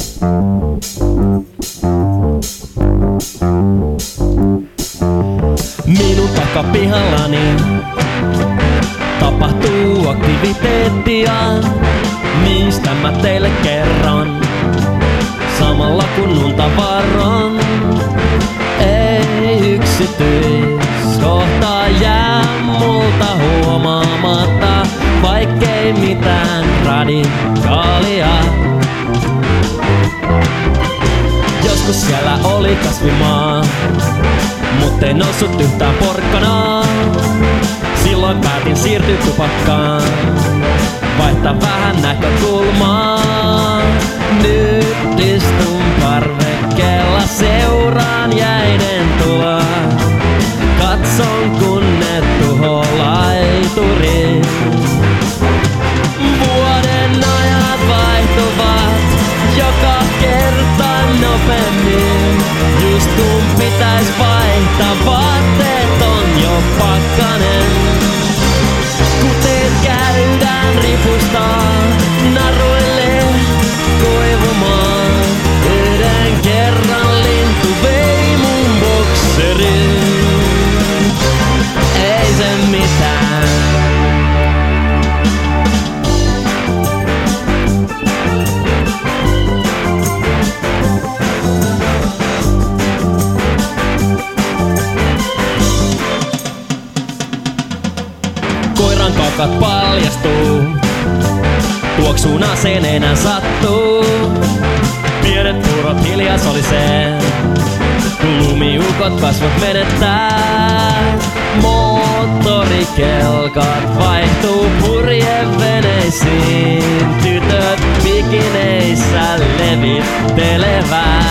Minun takapihallani tapahtuu aktiviteettia, mistä mä teille kerron, samalla kun unta varon. Ei yksityiskohtaa jää multa huomaamatta, vaikkei mitään radikaalia. Joskus siellä oli kasvimaa, mut ei noussut yhtään porkkanaa. Silloin päätin siirtyä tupakkaan, vaihtaa vähän näkökulmaa. Nyt istun parvekkeella, seuraan jäiden tuloa. Katson kun ne tuho laiturit. Vuoden ajat vaihtuvat joka kerta nopeammin. Just kun pitäis vaihtaa, vaatteet on jo pakkanen. Kuten käydään ripustaa naruille koivumaan. Yhden kerran lintu vei mun bokserin. Ei se mitään. Koiran kakat paljastuu, tuoksuun aseen enää sattuu. Pienet puurot hiljaa solisee, lumiukot kasvot menettää. Moottorikelkat vaihtuu purjeveneisiin, tytöt bikineissä levittelevät.